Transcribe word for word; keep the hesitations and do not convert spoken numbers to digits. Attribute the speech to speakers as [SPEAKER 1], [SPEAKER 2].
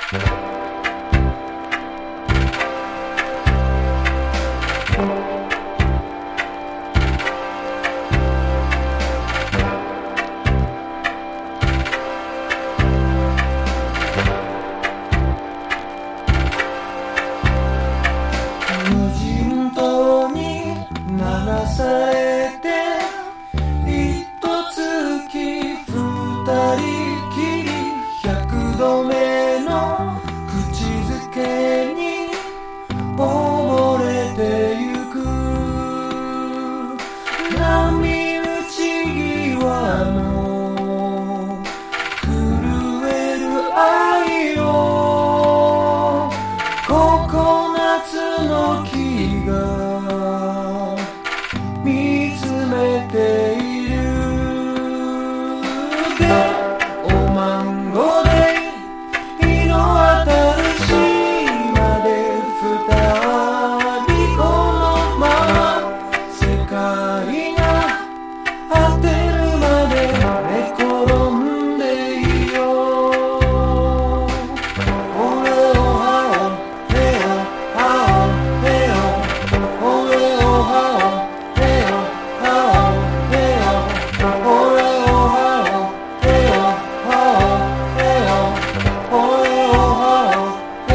[SPEAKER 1] 無人島に流されて一月二人きり百度目の口づけに溺れてゆく波打ち際の震える愛をココナツの木が見つめているでおまんごで日の当たる島で二人このまま世界